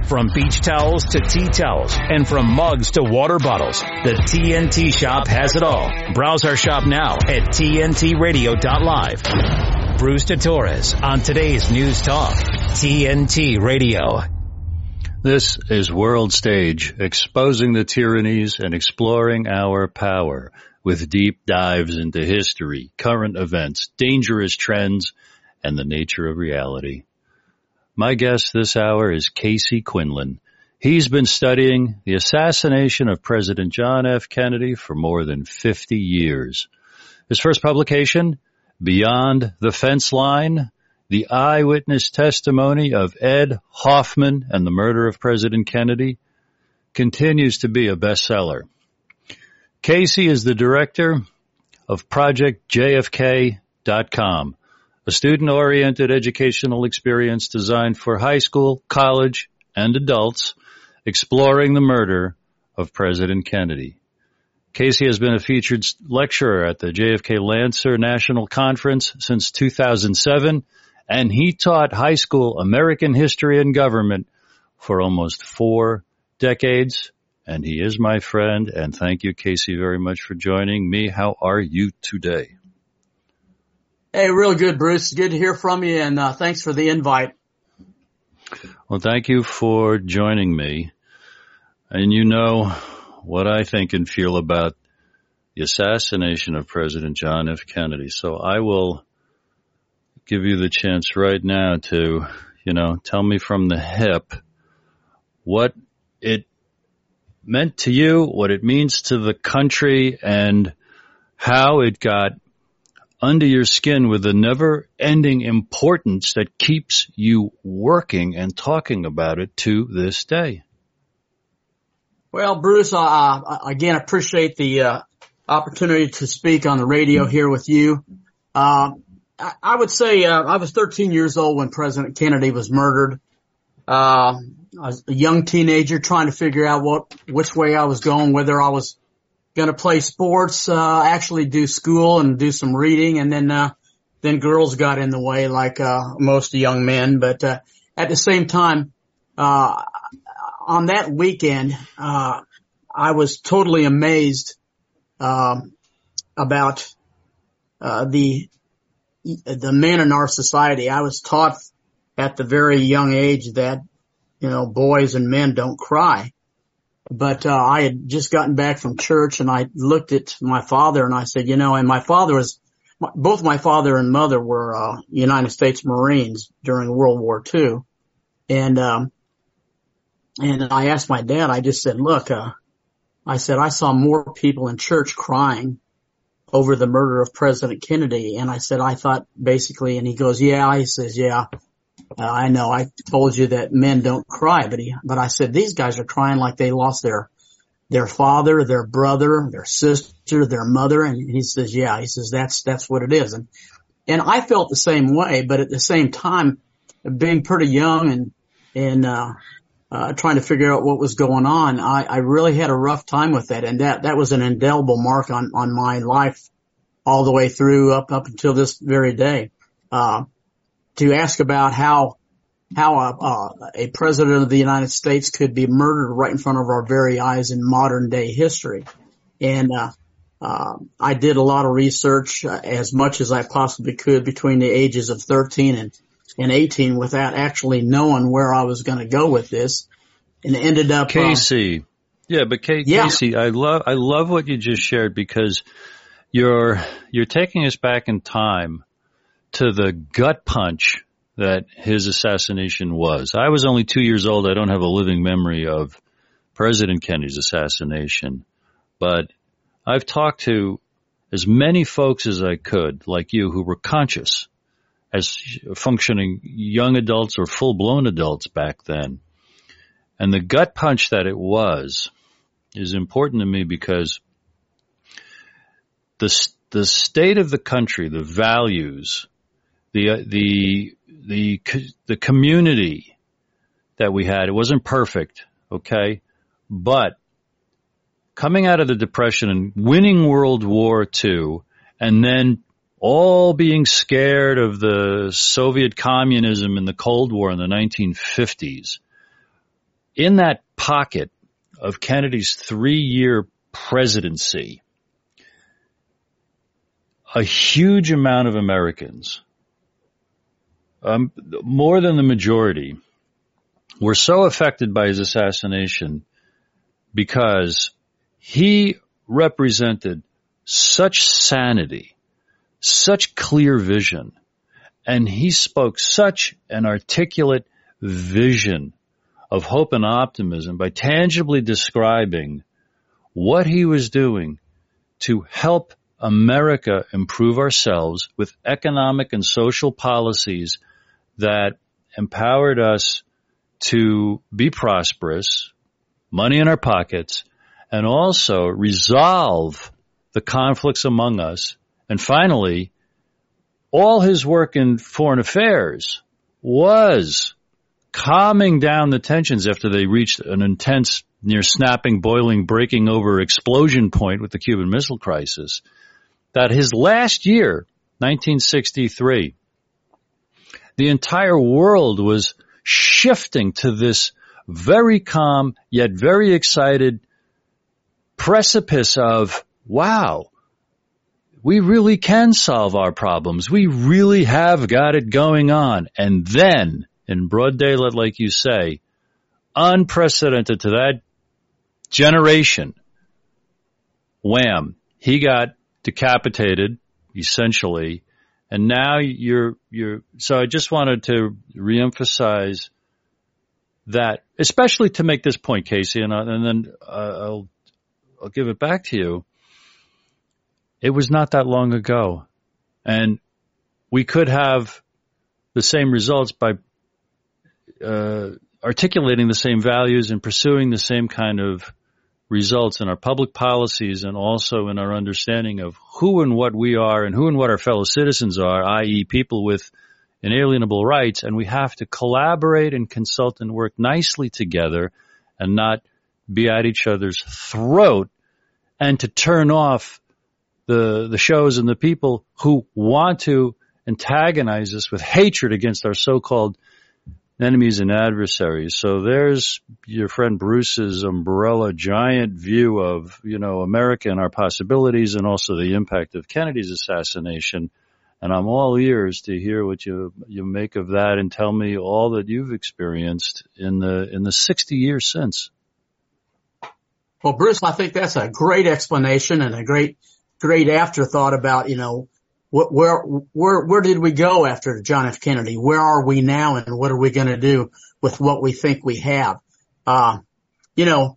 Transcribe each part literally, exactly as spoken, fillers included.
From beach towels to tea towels, and from mugs to water bottles, the T N T Shop has it all. Browse our shop now at T N T radio dot live. Bruce Torres on today's News Talk, T N T Radio. This is World Stage, exposing the tyrannies and exploring our power with deep dives into history, current events, dangerous trends, and the nature of reality. My guest this hour is Casey Quinlan. He's been studying the assassination of President John F. Kennedy for more than fifty years. His first publication, Beyond the Fence Line, the eyewitness testimony of Ed Hoffman and the murder of President Kennedy, continues to be a bestseller. Casey is the director of Project J F K dot com, a student-oriented educational experience designed for high school, college, and adults exploring the murder of President Kennedy. Casey has been a featured lecturer at the J F K Lancer National Conference since two thousand seven, and he taught high school American history and government for almost four decades. And he is my friend, and thank you, Casey, very much for joining me. How are you today? Hey, real good, Bruce. Good to hear from you, and uh, thanks for the invite. Well, thank you for joining me. And you know what I think and feel about the assassination of President John F. Kennedy. So I will give you the chance right now to, you know, tell me from the hip what it meant to you, what it means to the country, and how it got under your skin with the never-ending importance that keeps you working and talking about it to this day. Well, Bruce, I, I again appreciate the uh, opportunity to speak on the radio here with you. Uh, I, I would say uh, I was thirteen years old when President Kennedy was murdered. Uh, I was a young teenager trying to figure out what which way I was going, whether I was going to play sports, uh, actually do school and do some reading, and then uh, then girls got in the way, like uh, most young men. But uh, at the same time, uh, on that weekend, uh, I was totally amazed uh, about uh, the the men in our society. I was taught at the very young age that, you know, boys and men don't cry. But uh, I had just gotten back from church, and I looked at my father and I said, you know, and my father was, both my father and mother were uh, United States Marines during World War Two. And, um, and I asked my dad, I just said, look, uh, I said, I saw more people in church crying over the murder of President Kennedy. And I said, I thought basically, and he goes, yeah, he says, yeah. Uh, I know I told you that men don't cry, but he, but I said, these guys are crying like they lost their, their father, their brother, their sister, their mother. And he says, yeah, he says, that's, that's what it is. And, and I felt the same way, but at the same time, being pretty young and, and, uh, uh, trying to figure out what was going on, I, I really had a rough time with that. And that, that was an indelible mark on, on my life all the way through up, up until this very day. Uh, to ask about how how a, uh, a president of the United States could be murdered right in front of our very eyes in modern day history. And uh, uh I did a lot of research, uh, as much as I possibly could, between the ages of thirteen and, and eighteen, without actually knowing where I was going to go with this, and ended up Casey. Uh, yeah, but Kay, yeah. Casey, I love I love what you just shared, because you're you're taking us back in time to the gut punch that his assassination was. I was only two years old. I don't have a living memory of President Kennedy's assassination, but I've talked to as many folks as I could, like you, who were conscious as functioning young adults or full-blown adults back then. And the gut punch that it was is important to me, because the the state of the country, the values, the the the the community that we had, it wasn't perfect, okay? But coming out of the Depression and winning World War Two, and then all being scared of the Soviet communism in the Cold War in the nineteen fifties, in that pocket of Kennedy's three-year presidency, a huge amount of Americans, um, more than the majority, were so affected by his assassination because he represented such sanity, such clear vision, and he spoke such an articulate vision of hope and optimism by tangibly describing what he was doing to help America improve ourselves with economic and social policies that empowered us to be prosperous, money in our pockets, and also resolve the conflicts among us. And finally, all his work in foreign affairs was calming down the tensions after they reached an intense, near snapping, boiling, breaking over explosion point with the Cuban Missile Crisis. That his last year, nineteen sixty-three, the entire world was shifting to this very calm yet very excited precipice of, wow, we really can solve our problems. We really have got it going on. And then, in broad daylight, like you say, unprecedented to that generation, wham, he got decapitated, essentially. And now you're, you're, so I just wanted to reemphasize that, especially to make this point, Casey, and, I, and then uh, I'll, I'll give it back to you. It was not that long ago. And we could have the same results by uh, articulating the same values and pursuing the same kind of results in our public policies and also in our understanding of who and what we are and who and what our fellow citizens are, that is people with inalienable rights. And we have to collaborate and consult and work nicely together and not be at each other's throat, and to turn off the the shows and the people who want to antagonize us with hatred against our so-called enemies and adversaries. So there's your friend Bruce's umbrella giant view of, you know, America and our possibilities, and also the impact of Kennedy's assassination. And I'm all ears to hear what you you make of that, and tell me all that you've experienced in the in the sixty years since. Well, Bruce, I think that's a great explanation and a great great afterthought about, you know, What, where, where, where did we go after John F. Kennedy? Where are we now, and what are we going to do with what we think we have? Uh, you know,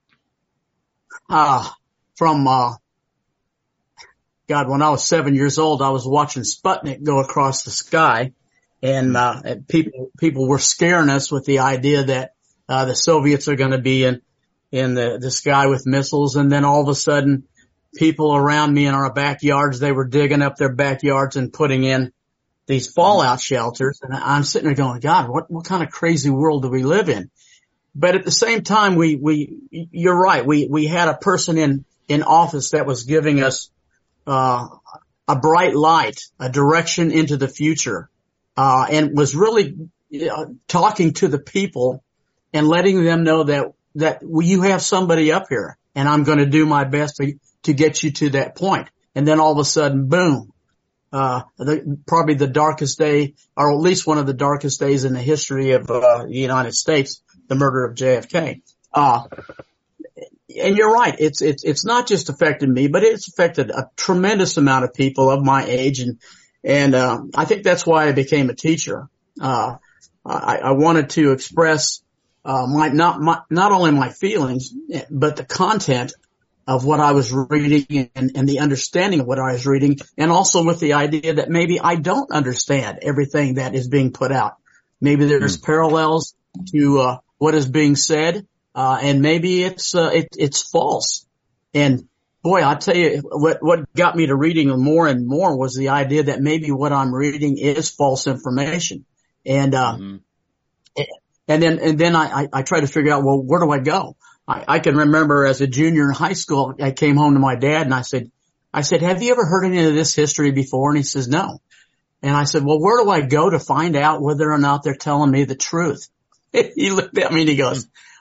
uh, from, uh, God, when I was seven years old, I was watching Sputnik go across the sky, and, uh, and people, people were scaring us with the idea that, uh, the Soviets are going to be in, in the, the sky with missiles. And then all of a sudden, people around me in our backyards, they were digging up their backyards and putting in these fallout shelters. And I'm sitting there going, God, what, what kind of crazy world do we live in? But at the same time, we, we, you're right. We, we had a person in, in office that was giving us, uh, a bright light, a direction into the future, uh, and was really uh, talking to the people and letting them know that, that well, you have somebody up here, and I'm going to do my best to, to get you to that point. And then all of a sudden, boom, uh, the, probably the darkest day, or at least one of the darkest days in the history of, uh, the United States, the murder of J F K. Uh, and you're right. It's, it's, it's not just affected me, but it's affected a tremendous amount of people of my age. And, and, uh, I think that's why I became a teacher. Uh, I, I wanted to express, uh, my, not, my, not only my feelings, but the content of what I was reading, and, and the understanding of what I was reading, and also with the idea that maybe I don't understand everything that is being put out. Maybe there's mm. parallels to uh, what is being said, uh, and maybe it's uh, it, it's false. And boy, I tell you, what what got me to reading more and more was the idea that maybe what I'm reading is false information. And uh, mm-hmm. and then and then I, I I try to figure out, well, where do I go? I, I can remember as a junior in high school, I came home to my dad and I said, I said, have you ever heard any of this history before? And he says, no. And I said, well, where do I go to find out whether or not they're telling me the truth? He looked at me and he goes,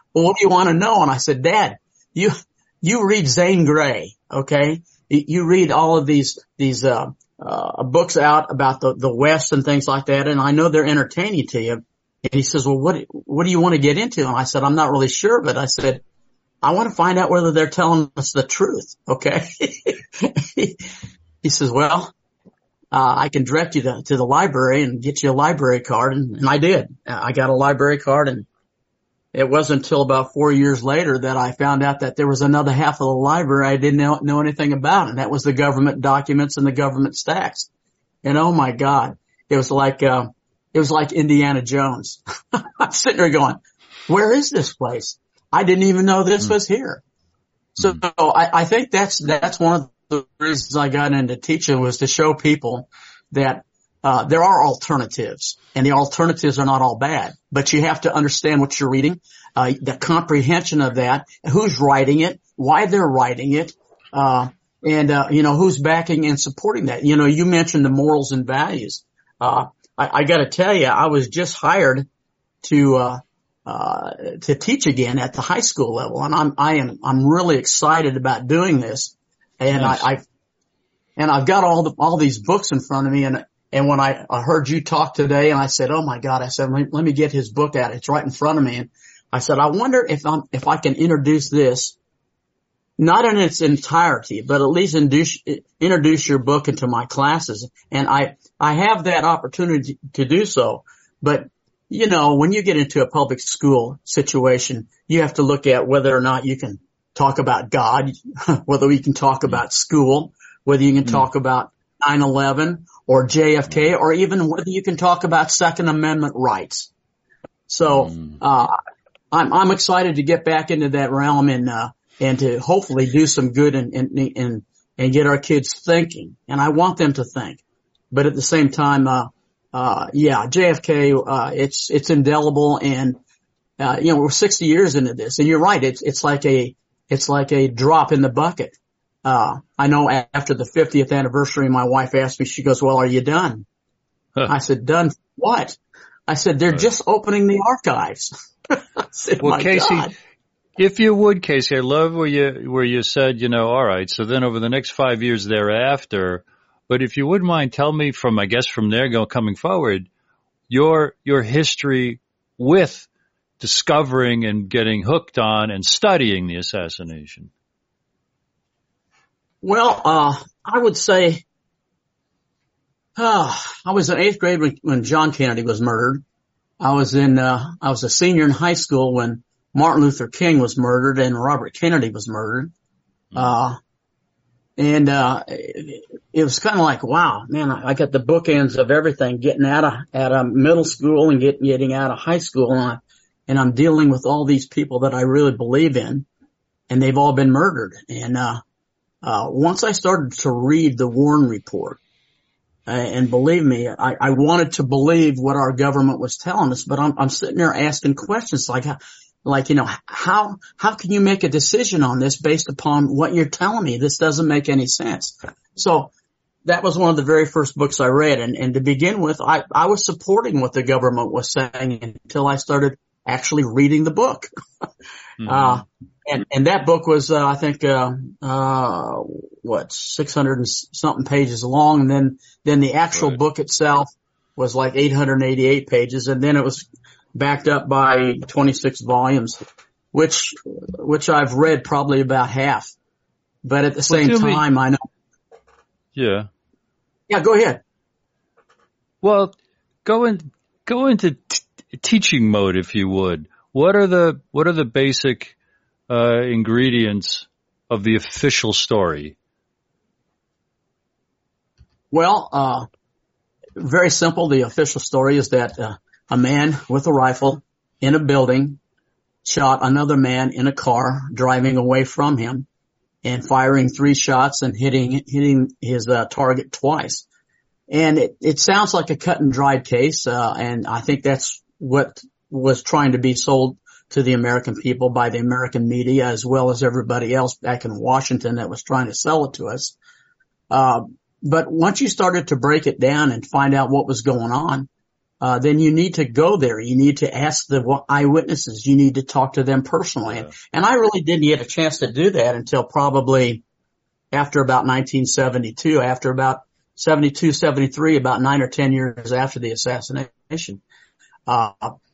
well, what do you want to know? And I said, Dad, you, you read Zane Grey, okay? You read all of these, these, uh, uh, books out about the, the West and things like that. And I know they're entertaining to you. And he says, well, what, what do you want to get into? And I said, I'm not really sure, but I said, I want to find out whether they're telling us the truth. Okay. He says, well, uh, I can direct you to, to the library and get you a library card. And, and I did. I got a library card, and it wasn't until about four years later that I found out that there was another half of the library I didn't know, know anything about. And that was the government documents and the government stacks. And oh my God, it was like, uh, it was like Indiana Jones. I'm sitting there going, where is this place? I didn't even know this mm. was here. So mm. I, I think that's, that's one of the reasons I got into teaching, was to show people that, uh, there are alternatives, and the alternatives are not all bad, but you have to understand what you're reading, uh, the comprehension of that, who's writing it, why they're writing it, uh, and, uh, you know, who's backing and supporting that. You know, you mentioned the morals and values. Uh, I, I got to tell you, I was just hired to uh, uh to teach again at the high school level, and I'm I am I'm really excited about doing this. And nice. I, I and I've got all the all these books in front of me, and and when I, I heard you talk today, and I said, oh my God, I said, let, let me get his book out. It's right in front of me, and I said, I wonder if I'm if I can introduce this, not in its entirety, but at least introduce, introduce your book into my classes. And I, I have that opportunity to do so. But, you know, when you get into a public school situation, you have to look at whether or not you can talk about God, whether you can talk about school, whether you can mm. talk about nine eleven or J F K, or even whether you can talk about Second Amendment rights. So, mm. uh, I'm, I'm excited to get back into that realm, and, uh, and to hopefully do some good and, and, and, and get our kids thinking. And I want them to think. But at the same time, uh, uh, yeah, J F K, uh, it's, it's indelible, and, uh, you know, we're sixty years into this, and you're right. It's, it's like a, it's like a drop in the bucket. Uh, I know after the fiftieth anniversary, my wife asked me, she goes, well, are you done? Huh. I said, done what? I said, they're right. just opening the archives. I said, well, my Casey, God. If you would, Casey, I love where you where you said, you know, all right, so then over the next five years thereafter, but if you wouldn't mind, tell me from, I guess, from there go coming forward, your your history with discovering and getting hooked on and studying the assassination. Well, uh, I would say, uh, I was in eighth grade when, when John Kennedy was murdered. I was in, uh, I was a senior in high school when Martin Luther King was murdered and Robert Kennedy was murdered. Uh, and, uh, it, it was kind of like, wow, man, I, I got the bookends of everything, getting out of, out of middle school and get, getting out of high school. And, I, and I'm dealing with all these people that I really believe in, and they've all been murdered. And, uh, uh, once I started to read the Warren Report, uh, and believe me, I, I wanted to believe what our government was telling us, but I'm, I'm sitting there asking questions like, Like, you know, how, how can you make a decision on this based upon what you're telling me? This doesn't make any sense. So that was one of the very first books I read. And, and to begin with, I, I was supporting what the government was saying until I started actually reading the book. mm-hmm. Uh, and, and that book was, uh, I think, uh, uh, what, six hundred and something pages long. And then, then the actual right. book itself was like eight hundred eighty-eight pages. And then it was backed up by twenty-six volumes, which, which I've read probably about half. But at the same well, time, me, I know. Yeah. Yeah, go ahead. Well, go in, go into t- teaching mode, if you would. What are the, what are the basic, uh, ingredients of the official story? Well, uh, very simple. The official story is that, uh, a man with a rifle in a building shot another man in a car driving away from him and firing three shots and hitting, hitting his uh, target twice. And it, it sounds like a cut and dried case. Uh, and I think that's what was trying to be sold to the American people by the American media, as well as everybody else back in Washington that was trying to sell it to us. Uh, but once you started to break it down and find out what was going on, uh, then you need to go there. You need to ask the eyewitnesses. You need to talk to them personally. Yeah. And, and I really didn't get a chance to do that until probably after about nineteen seventy-two, after about seventy-two, seventy-three, about nine or ten years after the assassination. Uh,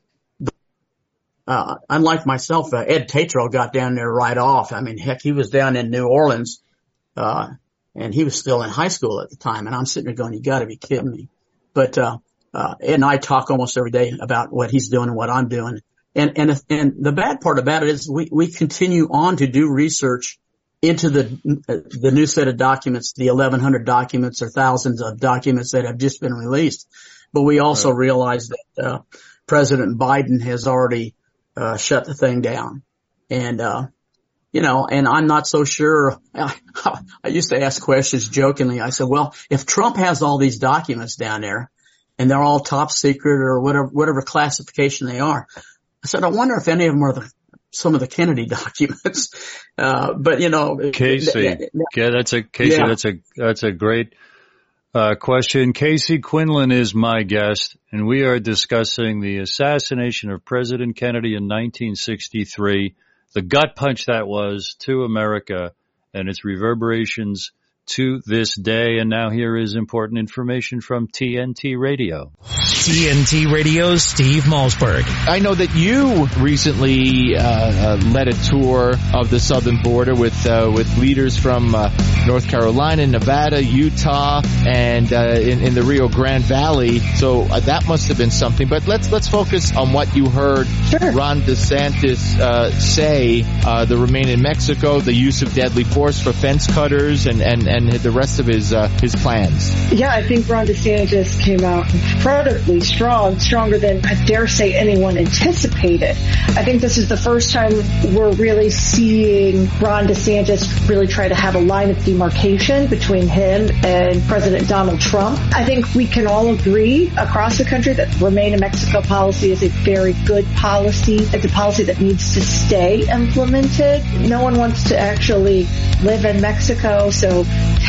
uh, unlike myself, uh, Ed Tatro got down there right off. I mean, heck, he was down in New Orleans, uh, and he was still in high school at the time. And I'm sitting there going, you gotta be kidding me. But, uh, uh, Ed and I talk almost every day about what he's doing and what I'm doing. And, and, and the bad part about it is we, we continue on to do research into the the new set of documents, the eleven hundred documents or thousands of documents that have just been released. But we also right. realize that uh, President Biden has already uh, shut the thing down. And, uh, you know, and I'm not so sure. I, I used to ask questions jokingly. I said, well, if Trump has all these documents down there and they're all top secret or whatever, whatever classification they are, I said, I wonder if any of them are the some of the Kennedy documents. Uh, but you know, Casey, th- th- yeah, that's a, Casey, yeah. that's a, that's a great, uh, question. Casey Quinlan is my guest, and we are discussing the assassination of President Kennedy in nineteen sixty-three, the gut punch that was to America and its reverberations to this day. And now here is important information from T N T Radio. T N T Radio's Steve Malzberg. I know that you recently uh, uh, led a tour of the southern border with uh, with leaders from uh, North Carolina, Nevada, Utah, and uh, in, in the Rio Grande Valley. So uh, that must have been something. But let's let's focus on what you heard sure. Ron DeSantis uh, say. Uh, the remain in Mexico, the use of deadly force for fence cutters, and and, and the rest of his uh, his plans. Yeah, I think Ron DeSantis came out incredibly strong, stronger than I dare say anyone anticipated. I think this is the first time we're really seeing Ron DeSantis really try to have a line of demarcation between him and President Donald Trump. I think we can all agree across the country that Remain in Mexico policy is a very good policy. It's a policy that needs to stay implemented. No one wants to actually live in Mexico, so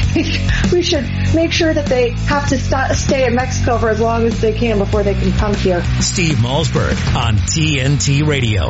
we should make sure that they have to st- stay in Mexico for as long as they can before they can come here. Steve Malzberg on T N T Radio.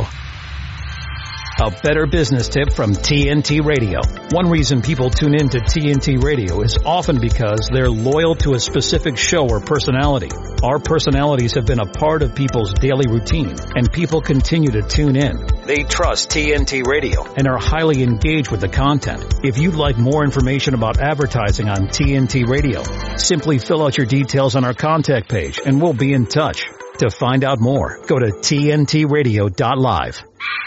A better business tip from T N T Radio. One reason people tune in to T N T Radio is often because they're loyal to a specific show or personality. Our personalities have been a part of people's daily routine, and people continue to tune in. They trust T N T Radio and are highly engaged with the content. If you'd like more information about advertising on T N T Radio, simply fill out your details on our contact page and we'll be in touch. To find out more, go to T N T radio dot live.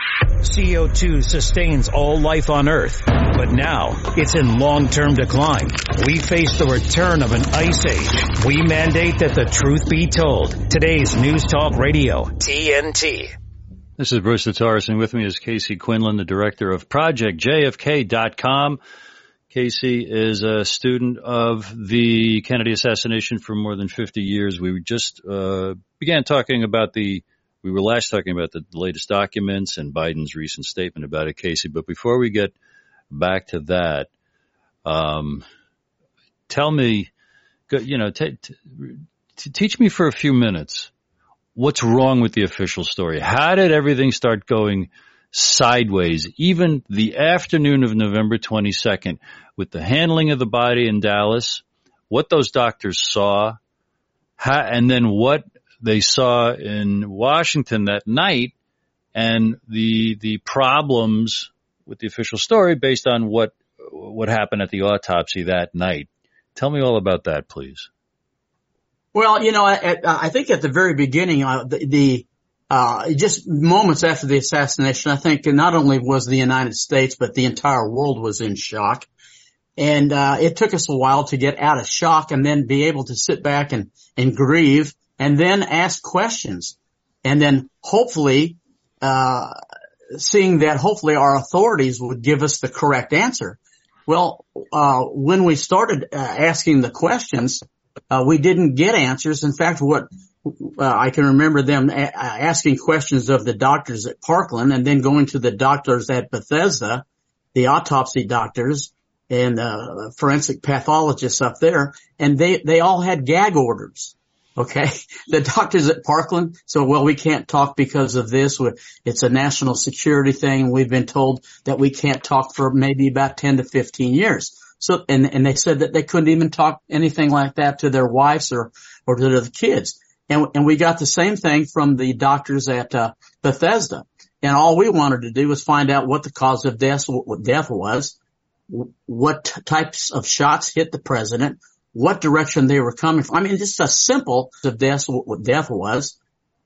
C O two sustains all life on Earth, but now it's in long-term decline. We face the return of an ice age. We mandate that the truth be told. Today's News Talk Radio, T N T. This is Bruce Taurus, and with me is Casey Quinlan, the director of project J F K dot com. Casey is a student of the Kennedy assassination for more than fifty years. We just uh, began talking about the We were last talking about the latest documents and Biden's recent statement about it, Casey. But before we get back to that, um, tell me, you know, t- t- t- teach me for a few minutes what's wrong with the official story. How did everything start going sideways, even the afternoon of November twenty-second, with the handling of the body in Dallas, what those doctors saw, how, and then what they saw in Washington that night, and the the problems with the official story based on what what happened at the autopsy that night. Tell me all about that, please. Well, you know, I, I think at the very beginning, uh, the, the uh just moments after the assassination, I think not only was the United States, but the entire world was in shock. And uh it took us a while to get out of shock and then be able to sit back and, and grieve, and then ask questions, and then hopefully, uh, seeing that hopefully our authorities would give us the correct answer. Well, uh, when we started uh, asking the questions, uh, we didn't get answers. In fact, what, uh, I can remember them a- asking questions of the doctors at Parkland and then going to the doctors at Bethesda, the autopsy doctors and, uh, forensic pathologists up there, and they, they all had gag orders. Okay. The doctors at Parkland. So, well, we can't talk because of this. It's a national security thing. We've been told that we can't talk for maybe about ten to fifteen years. So, and, and they said that they couldn't even talk anything like that to their wives or, or to their kids. And, and we got the same thing from the doctors at, uh, Bethesda. And all we wanted to do was find out what the cause of death, what death was, what types of shots hit the president, what direction they were coming from. I mean, just a simple of death, what death was,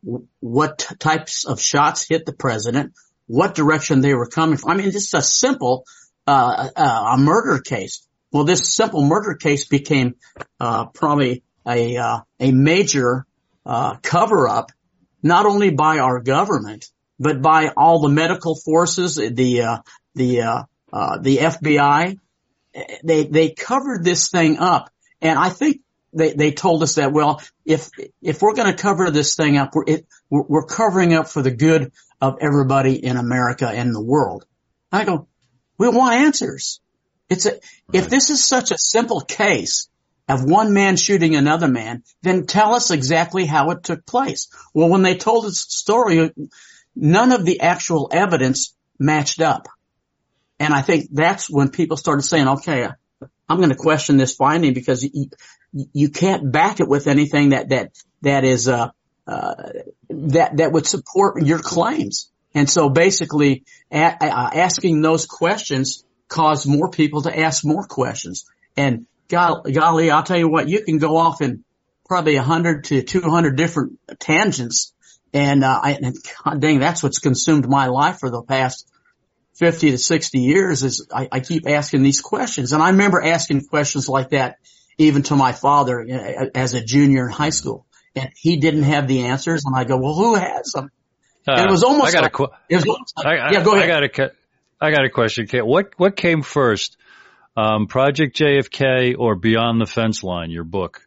what types of shots hit the president, what direction they were coming from. I mean, just a simple, uh, uh, a murder case. Well, this simple murder case became, uh, probably a, uh, a major, uh, cover up, not only by our government, but by all the medical forces, the, uh, the, uh, uh, the F B I. They, they covered this thing up. And I think they, they told us that, well, if, if we're going to cover this thing up, we're, it, we're, we're covering up for the good of everybody in America and the world. I go, we want answers. It's a, if this is such a simple case of one man shooting another man, then tell us exactly how it took place. Well, when they told us the story, none of the actual evidence matched up. And I think that's when people started saying, okay, I'm going to question this finding because you, you can't back it with anything that, that, that is, uh, uh, that, that would support your claims. And so basically a- uh, asking those questions caused more people to ask more questions. And golly, I'll tell you what, you can go off in probably a hundred to two hundred different tangents. And, uh, I, and God dang, that's what's consumed my life for the past fifty to sixty years is I, I keep asking these questions. And I remember asking questions like that even to my father as a junior in high school. And he didn't have the answers. And I go, well, who has them? Uh, and it was almost I got like, a qu- it was almost like, I, yeah, go ahead. I got a, I got a question. What, what came first? Um, Project J F K or Beyond the Fence Line, your book?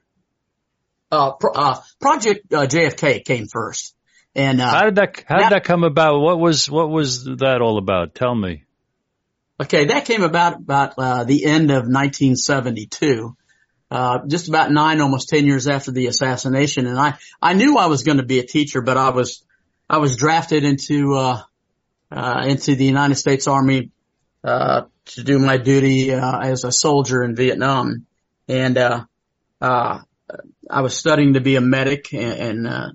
Uh, pro, uh, Project uh, J F K came first. And, uh, how did that, how did that, that come about? What was, what was that all about? Tell me. Okay. That came about, about, uh, the end of nineteen seventy-two, uh, just about nine, almost ten years after the assassination. And I, I knew I was going to be a teacher, but I was, I was drafted into, uh, uh, into the United States Army, uh, to do my duty, uh, as a soldier in Vietnam. And, uh, uh, I was studying to be a medic and, and uh,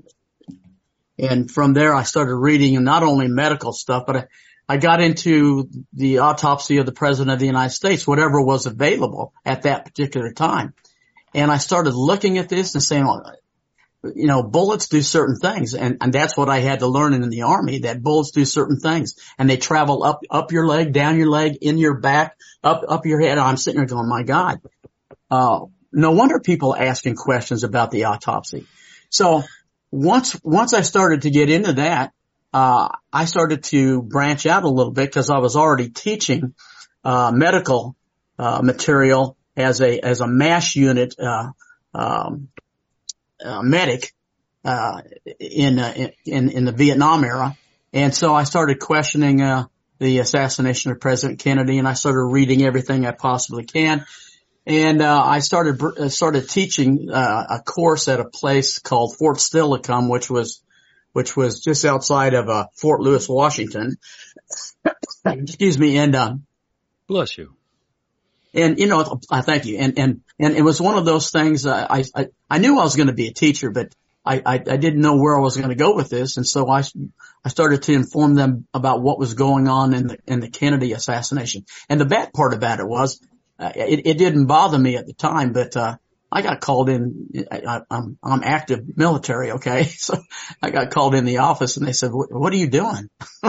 And from there, I started reading not only medical stuff, but I, I got into the autopsy of the President of the United States, whatever was available at that particular time. And I started looking at this and saying, well, you know, bullets do certain things. And, and that's what I had to learn in the Army, that bullets do certain things. And they travel up, up your leg, down your leg, in your back, up, up your head. I'm sitting there going, my God. Uh, no wonder people are asking questions about the autopsy. So, Once, once I started to get into that, uh, I started to branch out a little bit because I was already teaching, uh, medical, uh, material as a, as a MASH unit, uh, um, uh, medic, uh, in, uh, in, in the Vietnam era. And so I started questioning, uh, the assassination of President Kennedy, and I started reading everything I possibly can. And, uh, I started, uh, started teaching, uh, a course at a place called Fort Steilacoom, which was, which was just outside of, uh, Fort Lewis, Washington. Excuse me. And, um, bless you. And, you know, I thank you. And, and, and it was one of those things, uh, I, I, I knew I was going to be a teacher, but I, I, I didn't know where I was going to go with this. And so I, I started to inform them about what was going on in the, in the Kennedy assassination. And the bad part about it was, Uh, it, it didn't bother me at the time, but, uh, I got called in, I, I'm, I'm active military, okay? So I got called in the office and they said, what, what are you doing?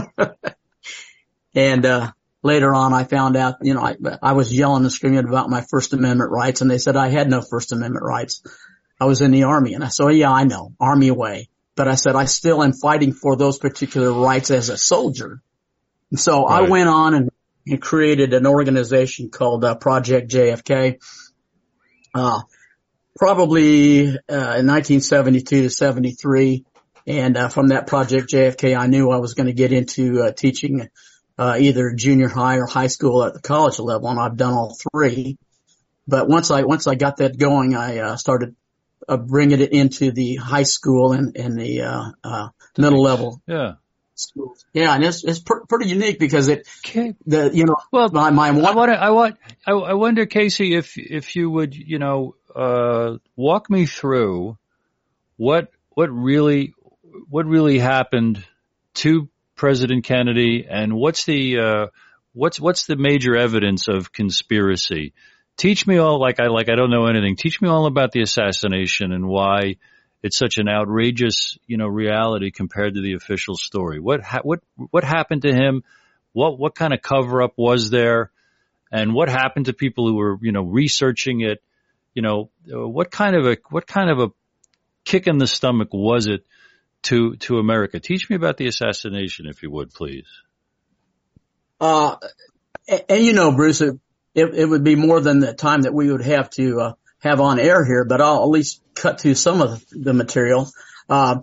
And, uh, later on I found out, you know, I, I was yelling and screaming about my First Amendment rights, and they said I had no First Amendment rights. I was in the Army, and I said, oh, yeah, I know, Army way. But I said, I still am fighting for those particular rights as a soldier. And so right. I went on and, and created an organization called uh, Project J F K, uh, probably, uh, in nineteen seventy-two to seventy-three. And, uh, from that Project J F K, I knew I was going to get into, uh, teaching, uh, either junior high or high school at the college level. And I've done all three. But once I, once I got that going, I, uh, started of bringing it into the high school and, and the, uh, uh, middle level. Yeah. Schools. Yeah. And it's, it's pr- pretty unique because it, Okay. the, you know, Well, my, my one, I want I want, I, I wonder, Casey, if, if you would, you know, uh, walk me through what, what really, what really happened to President Kennedy, and what's the, uh, what's, what's the major evidence of conspiracy? Teach me all, like I, like I don't know anything. Teach me all about the assassination and why it's such an outrageous, you know, reality compared to the official story. What, ha- what, what happened to him? What, what kind of cover up was there? And what happened to people who were, you know, researching it? You know, uh, what kind of a, what kind of a kick in the stomach was it to, to America? Teach me about the assassination, if you would, please. Uh, and, and you know, Bruce, it, it, it would be more than the time that we would have to, uh, have on air here, but I'll at least cut to some of the, the material. Uh,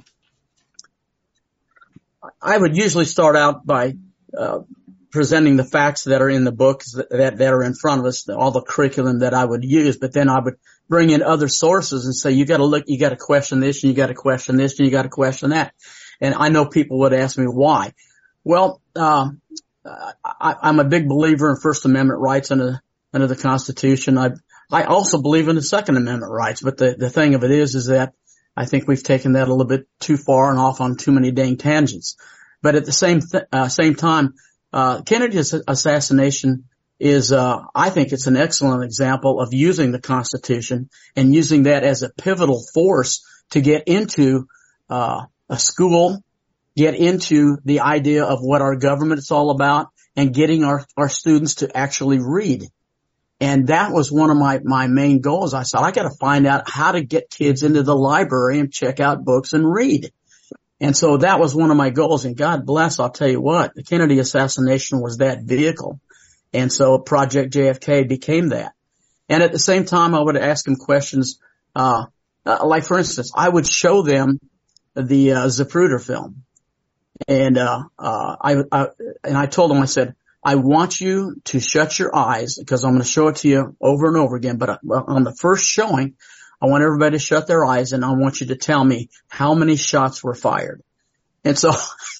I would usually start out by, uh, presenting the facts that are in the books that, that, that are in front of us, all the curriculum that I would use, but then I would bring in other sources and say, you gotta look, you gotta question this, and you gotta question this, and you gotta question that. And I know people would ask me why. Well, um, I, I'm a big believer in First Amendment rights under, under the Constitution. I, I also believe in the Second Amendment rights, but the, the thing of it is, is that I think we've taken that a little bit too far and off on too many dang tangents. But at the same, th- uh, same time, uh, Kennedy's assassination is, uh, I think it's an excellent example of using the Constitution and using that as a pivotal force to get into, uh, a school, get into the idea of what our government is all about, and getting our, our students to actually read. And that was one of my, my main goals. I said, I got to find out how to get kids into the library and check out books and read. And so that was one of my goals. And God bless, I'll tell you what, the Kennedy assassination was that vehicle. And so Project J F K became that. And at the same time, I would ask them questions, uh, uh like for instance, I would show them the uh, Zapruder film. And, uh, uh, I, I, and I told them, I said, I want you to shut your eyes because I'm going to show it to you over and over again. But on the first showing, I want everybody to shut their eyes and I want you to tell me how many shots were fired. And so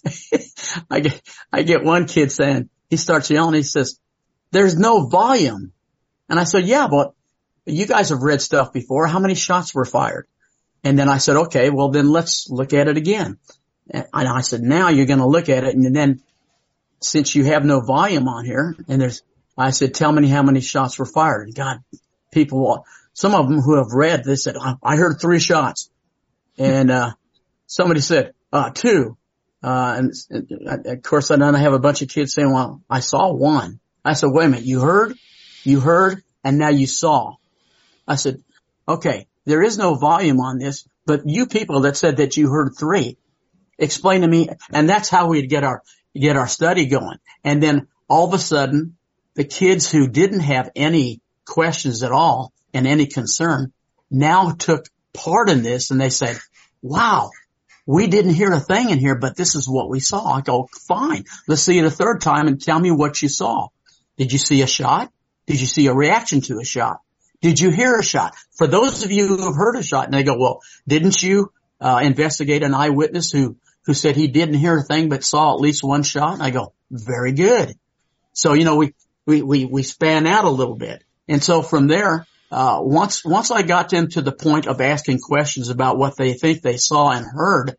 I get, I get one kid saying, he starts yelling, he says, there's no volume. And I said, yeah, but you guys have read stuff before. How many shots were fired? And then I said, okay, well then let's look at it again. And I said, now you're going to look at it. And then since you have no volume on here and there's, I said, tell me how many shots were fired. And God, people, some of them who have read, they said, I heard three shots. And, uh, somebody said, uh, two. Uh, and, and of course I don't have a bunch of kids saying, well, I saw one. I said, wait a minute, you heard, you heard, and now you saw. I said, okay, there is no volume on this, but you people that said that you heard three, explain to me. And that's how we'd get our, get our study going. And then all of a sudden, the kids who didn't have any questions at all and any concern now took part in this and they said, wow, we didn't hear a thing in here, but this is what we saw. I go, fine. Let's see it a third time and tell me what you saw. Did you see a shot? Did you see a reaction to a shot? Did you hear a shot? For those of you who have heard a shot, and they go, well, didn't you uh investigate an eyewitness who who said he didn't hear a thing but saw at least one shot? And I go, very good. So, you know, we we we we span out a little bit. And so from there, uh once once I got them to the point of asking questions about what they think they saw and heard,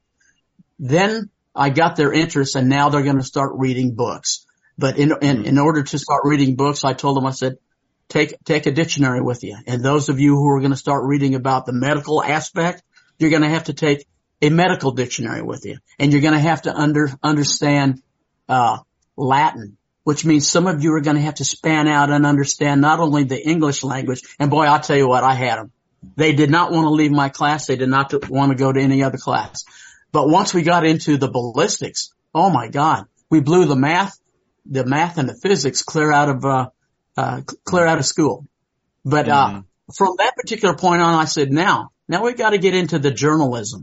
then I got their interest, and now they're going to start reading books. But in, in, in order to start reading books, I told them, I said, take, take a dictionary with you. And those of you who are going to start reading about the medical aspect, you're going to have to take a medical dictionary with you. And you're going to have to under, understand, uh, Latin, which means some of you are going to have to span out and understand not only the English language. And boy, I'll tell you what, I had them. They did not want to leave my class. They did not want to go to any other class. But once we got into the ballistics, oh my God, we blew the math. the math and the physics clear out of, uh, uh, clear out of school. But, uh, mm-hmm. from that particular point on, I said, now, now we've got to get into the journalism.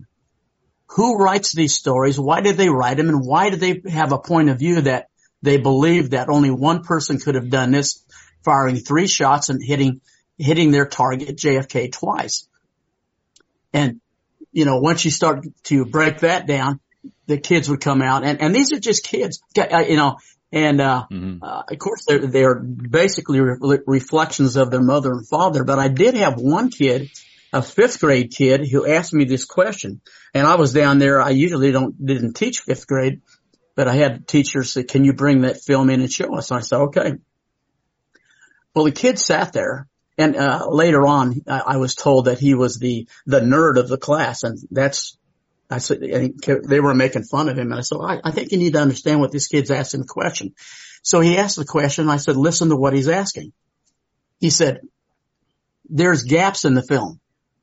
Who writes these stories? Why did they write them? And why did they have a point of view that they believed that only one person could have done this, firing three shots and hitting, hitting their target, J F K, twice? And, you know, once you start to break that down, the kids would come out, and, and these are just kids, you know, and, uh, mm-hmm. uh of course they're, they're basically re- reflections of their mother and father. But I did have one kid, a fifth grade kid, who asked me this question, and I was down there. I usually don't, didn't teach fifth grade, but I had teachers say, can you bring that film in and show us? And I said, okay. Well, the kid sat there, and, uh, later on, I, I was told that he was the, the nerd of the class, and that's, I said, they were making fun of him. And I said, I, I think you need to understand what this kid's asking the question. So he asked the question, and I said, listen to what he's asking. He said, there's gaps in the film.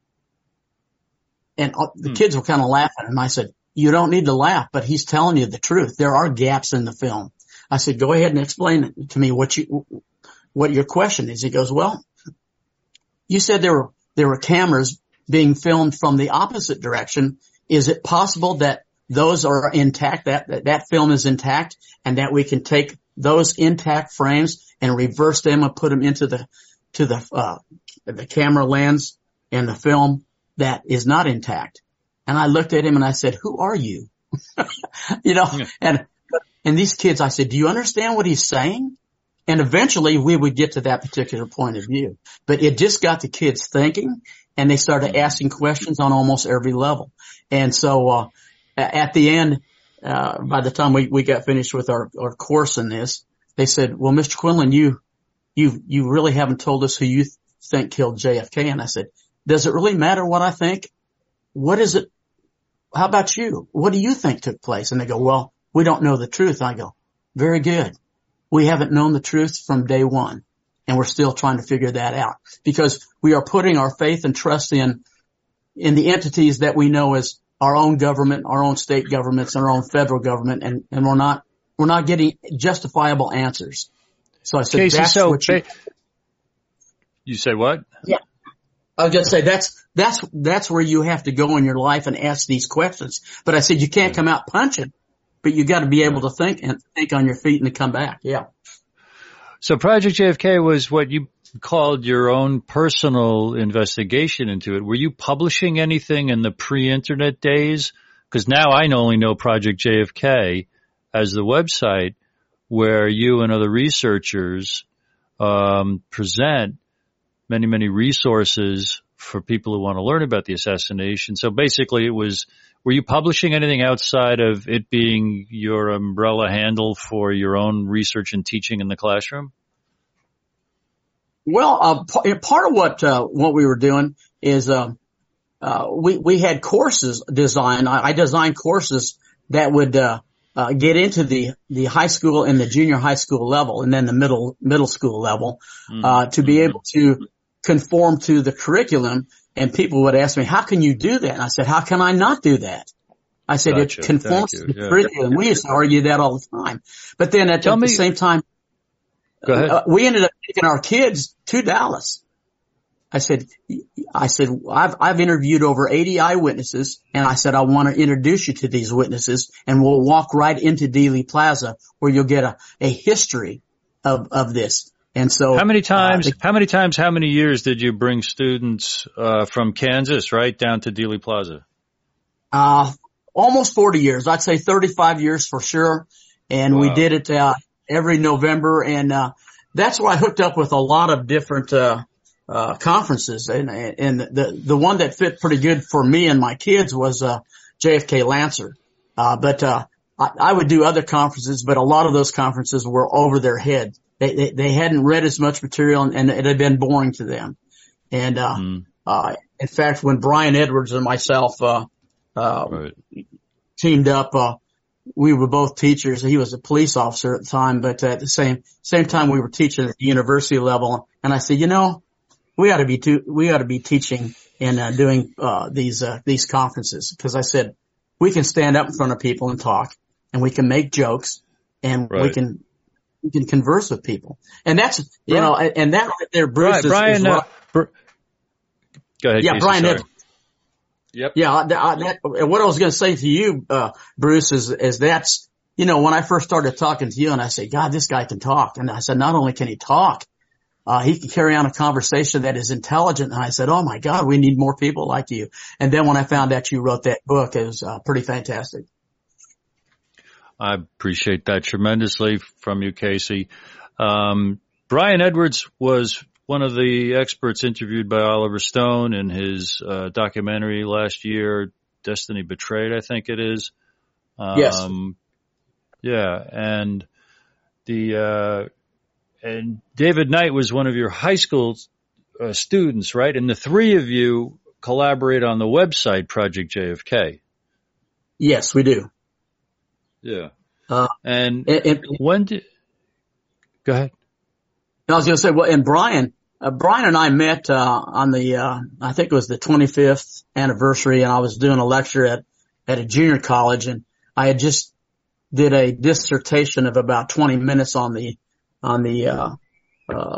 And the hmm. kids were kind of laughing. And I said, you don't need to laugh, but he's telling you the truth. There are gaps in the film. I said, go ahead and explain to me what you, what your question is. He goes, well, you said there were, there were cameras being filmed from the opposite direction. Is it possible that those are intact, that, that that film is intact, and that we can take those intact frames and reverse them and put them into the, to the, uh, the camera lens and the film that is not intact? And I looked at him and I said, who are you? you know, and, and these kids, I said, do you understand what he's saying? And eventually we would get to that particular point of view, but it just got the kids thinking, and they started asking questions on almost every level. And so, uh, at the end, uh, by the time we, we got finished with our, our course in this, they said, well, Mister Quinlan, you, you, you really haven't told us who you th- think killed J F K. And I said, does it really matter what I think? What is it? How about you? What do you think took place? And they go, well, we don't know the truth. And I go, very good. We haven't known the truth from day one, and we're still trying to figure that out, because we are putting our faith and trust in, in the entities that we know as our own government, our own state governments, and our own federal government, and, and we're not, we're not getting justifiable answers. So I said, Casey, that's so what you, you say what? Yeah. I was going to say that's, that's, that's where you have to go in your life and ask these questions. But I said, you can't come out punching, but you got to be able to think and think on your feet and to come back. Yeah. So Project J F K was what you called your own personal investigation into it. Were you publishing anything in the pre-internet days? Because now I only know Project J F K as the website where you and other researchers um, present many, many resources for people who want to learn about the assassination. So basically it was, were you publishing anything outside of it being your umbrella handle for your own research and teaching in the classroom? Well, uh, p- part of what, uh, what we were doing is, uh, uh, we, we had courses designed. I, I designed courses that would, uh, uh, get into the, the high school and the junior high school level, and then the middle, middle school level, mm-hmm. uh, to be able to conform to the curriculum. And people would ask me, how can you do that? And I said, how can I not do that? I said, gotcha. It conforms to the yeah. curriculum. We used to argue that all the time. But then at, at the same time, Go ahead. Uh, we ended up taking our kids to Dallas. I said, I said, I've, I've interviewed over eighty eyewitnesses, and I said, I want to introduce you to these witnesses, and we'll walk right into Dealey Plaza where you'll get a, a history of, of this. And so how many times, uh, how many times, how many years did you bring students, uh, from Kansas right down to Dealey Plaza? Uh, almost forty years. I'd say thirty-five years for sure. And wow. we did it, uh, every November. And, uh, that's where I hooked up with a lot of different, uh, uh, conferences. And, and the, the one that fit pretty good for me and my kids was, uh, J F K Lancer. Uh, but, uh, I, I would do other conferences, but a lot of those conferences were over their head. They, they, they hadn't read as much material, and, and it had been boring to them. And, uh, mm. uh, in fact, when Brian Edwards and myself, uh, uh, right. teamed up, uh, we were both teachers. He was a police officer at the time, but at the same, same time we were teaching at the university level. And I said, you know, we ought to be, to, we ought to be teaching and, uh, doing, uh, these, uh, these conferences. Cause I said, we can stand up in front of people and talk, and we can make jokes, and right. we can, we can converse with people. And that's, you right. know, and that right there, Bruce, right. is, Brian, is what, uh, Br- go ahead. Yeah, Casey, Brian sorry. Edwards. Yep. Yeah, I, I, that, what I was going to say to you, uh, Bruce, is, is that's, you know, when I first started talking to you and I said, God, this guy can talk. And I said, not only can he talk, Uh, he can carry on a conversation that is intelligent. And I said, oh my God, we need more people like you. And then when I found out you wrote that book, it was uh, pretty fantastic. I appreciate that tremendously from you, Casey. Um, Brian Edwards was one of the experts interviewed by Oliver Stone in his uh, documentary last year, Destiny Betrayed, I think it is. Um, yes. Yeah, and the uh, and David Knight was one of your high school uh, students, right? And the three of you collaborate on the website Project J F K. Yes, we do. Yeah. Uh, and it, it, when did, go ahead. I was going to say, well, and Brian, uh, Brian and I met, uh, on the, uh, I think it was the twenty-fifth anniversary, and I was doing a lecture at, at a junior college, and I had just did a dissertation of about twenty minutes on the, on the, uh, uh,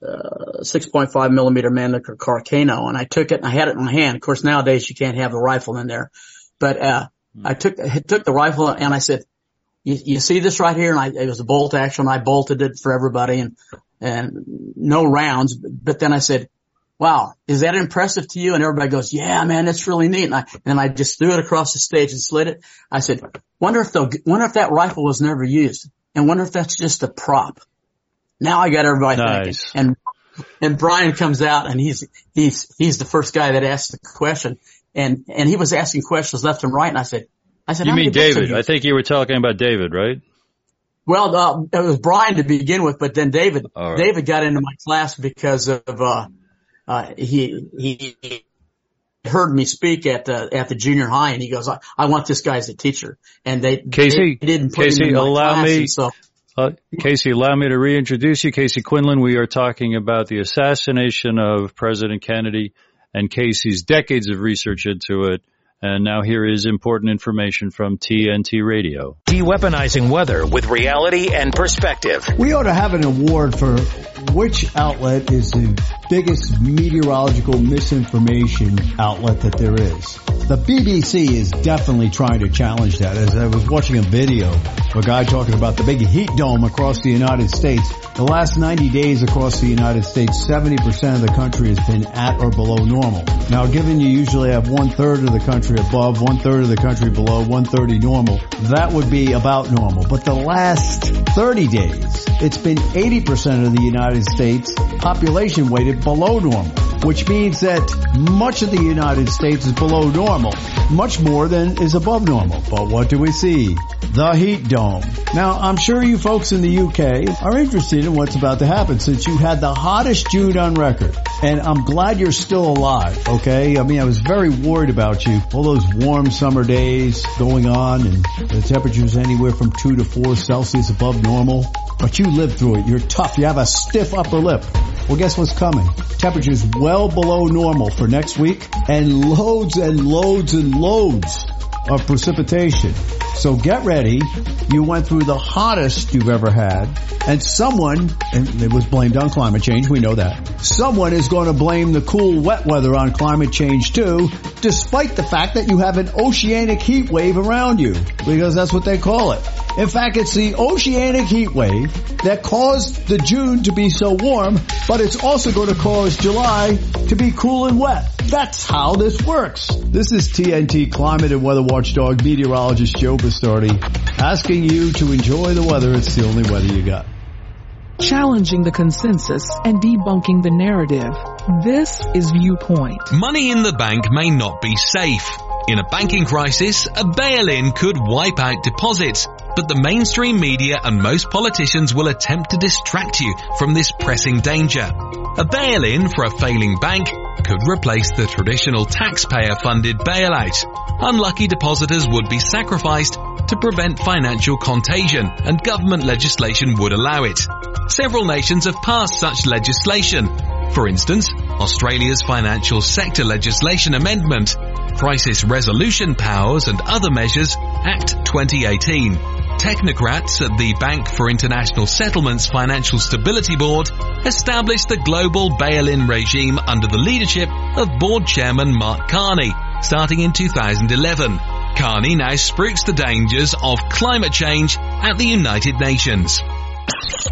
uh, six point five millimeter Mannlicher Carcano, and I took it and I had it in my hand. Of course, nowadays you can't have the rifle in there, but, uh, I took, I took the rifle and I said, you, you see this right here? And I, it was a bolt action. I bolted it for everybody and, and no rounds. But then I said, wow, is that impressive to you? And everybody goes, yeah, man, that's really neat. And I, and I just threw it across the stage and slid it. I said, wonder if they'll, wonder if that rifle was never used, and wonder if that's just a prop. Now I got everybody nice. thinking. And, and Brian comes out and he's, he's, he's the first guy that asked the question. And, and he was asking questions left and right. And I said, I said, you mean David? I think you were talking about David, right? Well, uh, it was Brian to begin with, but then David, right. David got into my class because of, uh, uh, he, he heard me speak at the, at the junior high, and he goes, I, I want this guy as a teacher. And they, Casey, they didn't put Casey, him in my allow class, me, so. uh, Casey, allow me to reintroduce you. Casey Quinlan, we are talking about the assassination of President Kennedy and Casey's decades of research into it. And now here is important information from T N T Radio. De-weaponizing weather with reality and perspective. We ought to have an award for which outlet is the biggest meteorological misinformation outlet that there is. The B B C is definitely trying to challenge that. As I was watching a video of a guy talking about the big heat dome across the United States, the last ninety days across the United States, seventy percent of the country has been at or below normal. Now, given you usually have one-third of the country above, one-third of the country below, one-third normal, that would be about normal. But the last thirty days, it's been eighty percent of the United States population weighted below normal, which means that much of the United States is below normal, much more than is above normal. But what do we see? The heat dome. Now, I'm sure you folks in the U K are interested in what's about to happen, since you had the hottest June on record. And I'm glad you're still alive, okay? I mean, I was very worried about you. All those warm summer days going on, and the temperatures anywhere from two to four Celsius above normal. But you lived through it. You're tough. You have a stiff upper lip. Well, guess what's coming? Temperatures well below normal for next week, and loads and loads and loads of precipitation. So get ready. You went through the hottest you've ever had, and someone, and it was blamed on climate change, we know that, someone is going to blame the cool wet weather on climate change too, despite the fact that you have an oceanic heat wave around you, because that's what they call it. In fact, it's the oceanic heat wave that caused the June to be so warm, but it's also going to cause July to be cool and wet. That's how this works. This is T N T climate and weather watchdog meteorologist Joe Bastardi asking you to enjoy the weather. It's the only weather you got. Challenging the consensus and debunking the narrative. This is Viewpoint. Money in the bank may not be safe. In a banking crisis, a bail-in could wipe out deposits, but the mainstream media and most politicians will attempt to distract you from this pressing danger. A bail-in for a failing bank could replace the traditional taxpayer-funded bailout. Unlucky depositors would be sacrificed to prevent financial contagion, and government legislation would allow it. Several nations have passed such legislation. For instance, Australia's Financial Sector Legislation Amendment, Crisis Resolution Powers and Other Measures Act twenty eighteen. Technocrats at the Bank for International Settlements Financial Stability Board established the global bail-in regime under the leadership of board chairman Mark Carney, starting in two thousand eleven. Carney now spruiks the dangers of climate change at the United Nations.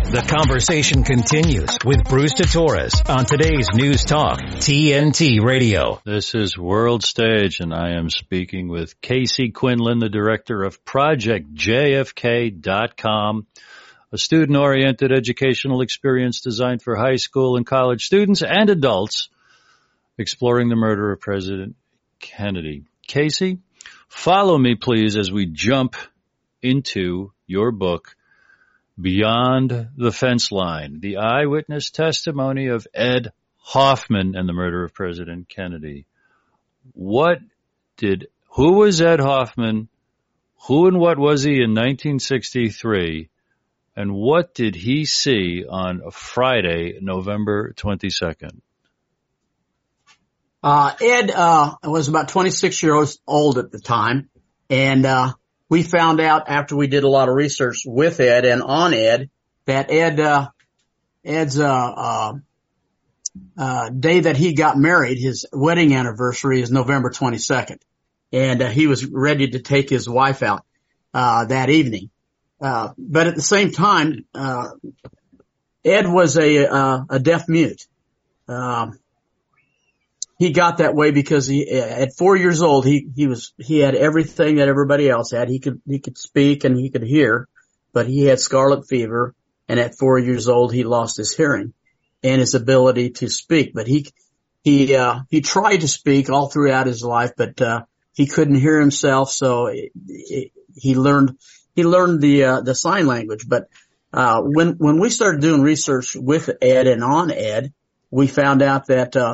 The conversation continues with Bruce Torres on today's News Talk, T N T Radio. This is World Stage, and I am speaking with Casey Quinlan, the director of Project J F K dot com, a student-oriented educational experience designed for high school and college students and adults exploring the murder of President Kennedy. Casey, follow me, please, as we jump into your book, Beyond the Fence Line, the eyewitness testimony of Ed Hoffman and the murder of President Kennedy. What did, who was Ed Hoffman? Who and what was he in nineteen sixty-three? And what did he see on Friday, November twenty-second? Uh, Ed, uh, was about twenty-six years old at the time. And, uh, we found out after we did a lot of research with Ed and on Ed that Ed, uh, Ed's, uh, uh, uh, day that he got married, his wedding anniversary is November twenty-second. And, uh, he was ready to take his wife out, uh, that evening. Uh, but at the same time, uh, Ed was a, uh, a deaf mute. Um, He got that way because he, at four years old, he, he was, he had everything that everybody else had. He could, he could speak and he could hear, but he had scarlet fever. And at four years old, he lost his hearing and his ability to speak. But he, he, uh, he tried to speak all throughout his life, but, uh, he couldn't hear himself. So it, it, he learned, he learned the, uh, the sign language. But, uh, when, when we started doing research with Ed and on Ed, we found out that, uh,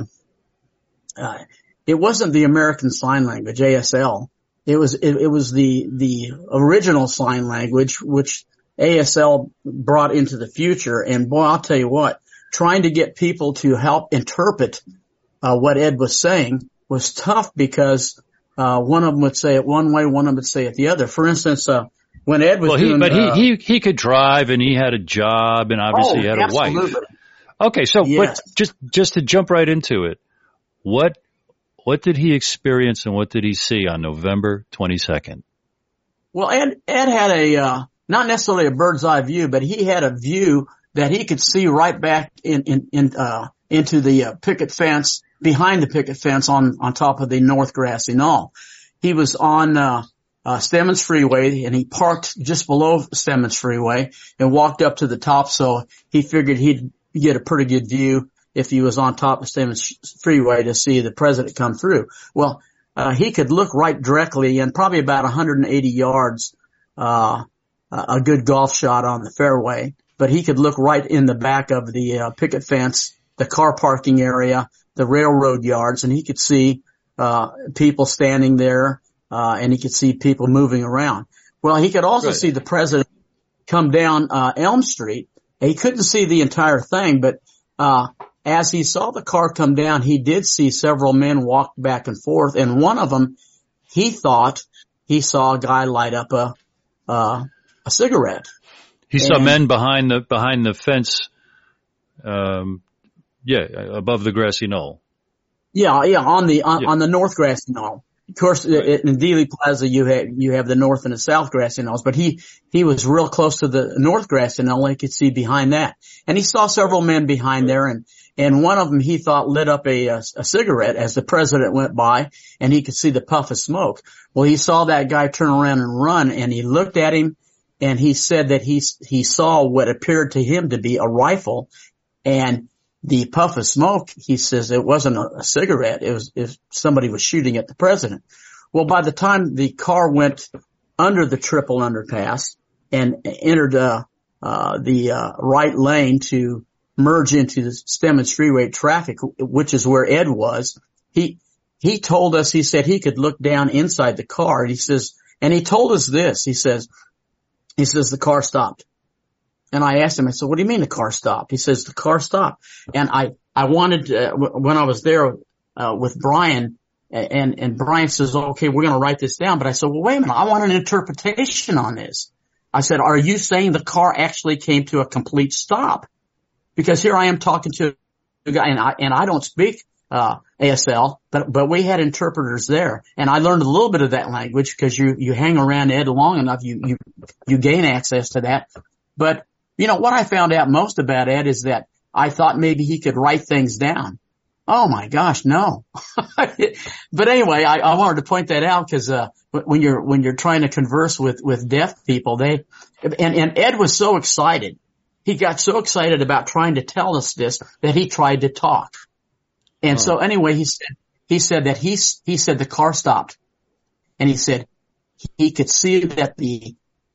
Uh, it wasn't the American Sign Language, A S L. It was, it, it was the, the original sign language, which A S L brought into the future. And boy, I'll tell you what, trying to get people to help interpret, uh, what Ed was saying was tough because, uh, one of them would say it one way, one of them would say it the other. For instance, uh, when Ed was well, he, doing, but uh, he, he, he could drive and he had a job and obviously oh, he had absolutely. a wife. Okay. So, yes. but just, just to jump right into it. What, what did he experience and what did he see on November twenty-second? Well, Ed, Ed had a, uh, not necessarily a bird's eye view, but he had a view that he could see right back in, in, in, uh, into the uh, picket fence, behind the picket fence on, on top of the North Grassy Knoll. He was on, uh, uh, Stemmons Freeway and he parked just below Stemmons Freeway and walked up to the top. So he figured he'd get a pretty good view if he was on top of Stemmons Freeway to see the president come through. Well, uh, he could look right directly and probably about one hundred eighty yards, uh, a good golf shot on the fairway, but he could look right in the back of the uh, picket fence, the car parking area, the railroad yards, and he could see, uh, people standing there, uh, and he could see people moving around. Well, he could also right. see the president come down, uh, Elm Street. He couldn't see the entire thing, but, uh, as he saw the car come down, he did see several men walk back and forth, and one of them, he thought he saw a guy light up a uh, a cigarette. He and, saw men behind the behind the fence, um, yeah, above the grassy knoll. Yeah, yeah, on the on, yeah. on the North Grassy Knoll. Of course, right. in Dealey Plaza, you have you have the North and the South Grassy Knolls, but he he was real close to the North Grassy Knoll. He could see behind that, and he saw several men behind there, and and one of them he thought lit up a, a a cigarette as the president went by, and he could see the puff of smoke. Well, he saw that guy turn around and run, and he looked at him, and he said that he he saw what appeared to him to be a rifle, and the puff of smoke, he says it wasn't a, a cigarette. It was, if somebody was shooting at the president. Well, by the time the car went under the triple underpass and entered, uh, uh, the, uh, right lane to merge into the Stemmons Freeway traffic, which is where Ed was, he, he told us, he said he could look down inside the car, and he says, and he told us this, he says, he says the car stopped. And I asked him, I said, what do you mean the car stopped? He says, the car stopped. And I, I wanted, uh, w- when I was there, uh, with Brian, and, and Brian says, okay, we're going to write this down. But I said, well, wait a minute. I want an interpretation on this. I said, are you saying the car actually came to a complete stop? Because here I am talking to a guy, and I, and I don't speak, uh, A S L, but, but we had interpreters there. And I learned a little bit of that language because you, you hang around Ed long enough, you, you, you gain access to that. But You know, what I found out most about Ed is that I thought maybe he could write things down. Oh my gosh, no. But anyway, I, I wanted to point that out because, uh, when you're, when you're trying to converse with, with deaf people, they, and, and Ed was so excited. He got so excited about trying to tell us this that he tried to talk. And oh. so anyway, he said, he said that he, he said the car stopped and he said he could see that the,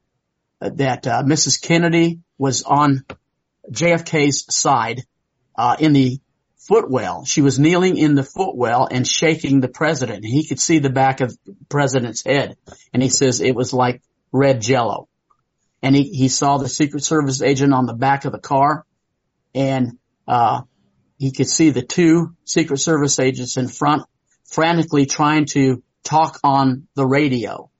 that, uh, Missus Kennedy was on J F K's side, uh, in the footwell. She was kneeling in the footwell and shaking the president. He could see the back of the president's head. And he says it was like red jello. And he, he saw the Secret Service agent on the back of the car. And, uh, he could see the two Secret Service agents in front frantically trying to talk on the radio.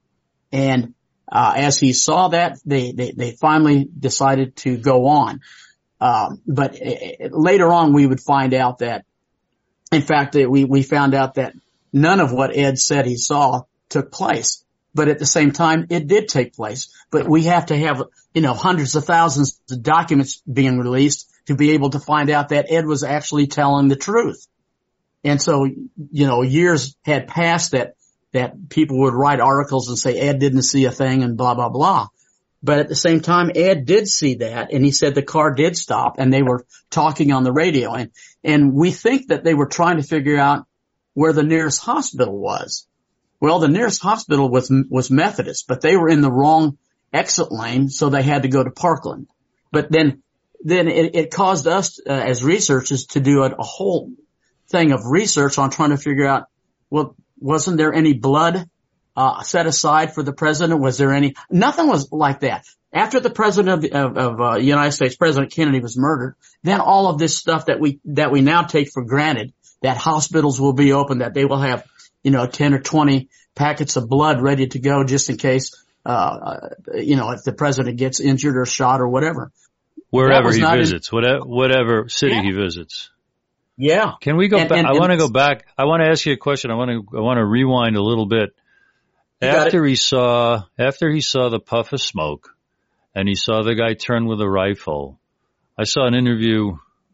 And, uh, as he saw that, they, they, they finally decided to go on. Um, but uh, later on we would find out that, in fact, that we, we found out that none of what Ed said he saw took place. But at the same time, it did take place. But we have to have, you know, hundreds of thousands of documents being released to be able to find out that Ed was actually telling the truth. And so, you know, years had passed that, that people would write articles and say Ed didn't see a thing and blah, blah, blah. But at the same time, Ed did see that, and he said the car did stop, and they were talking on the radio. And, and we think that they were trying to figure out where the nearest hospital was. Well, the nearest hospital was, was Methodist, but they were in the wrong exit lane, so they had to go to Parkland. But then, then it, it caused us, uh, as researchers to do a, a whole thing of research on trying to figure out, well, wasn't there any blood Uh, set aside for the president? Was there any? Nothing was like that. After the president of, of, of uh, United States, President Kennedy, was murdered, then all of this stuff that we that we now take for granted, that hospitals will be open, that they will have, you know, ten or twenty packets of blood ready to go just in case, uh, you know, if the president gets injured or shot or whatever. Wherever he visits, in, whatever, whatever city yeah. he visits. Yeah. Can we go and, back? And, I want to go back. I want to ask you a question. I want to I want to rewind a little bit. After he saw, after he saw the puff of smoke and he saw the guy turn with a rifle, I saw an interview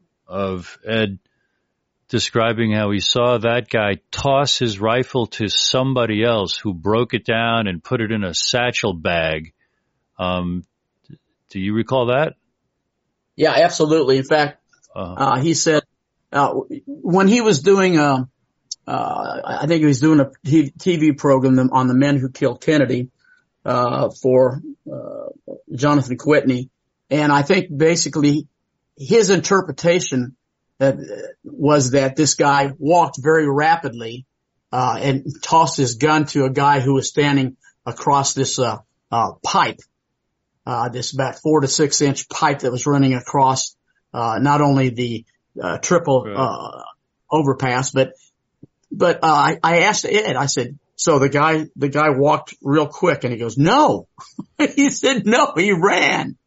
of Ed describing how he saw that guy toss his rifle to somebody else who broke it down and put it in a satchel bag. Um, do you recall that? Yeah, absolutely. In fact, uh-huh. uh, he said, uh, when he was doing, um, Uh, I think he was doing a T V program on the men who killed Kennedy, uh, for, uh, Jonathan Whitney. And I think basically his interpretation uh, was that this guy walked very rapidly, uh, and tossed his gun to a guy who was standing across this, uh, uh, pipe, uh, this about four to six inch pipe that was running across, uh, not only the, uh, triple, uh, overpass, but But, uh, I, I asked Ed, I said, so the guy, the guy walked real quick, and he goes, no. He said, no, he ran.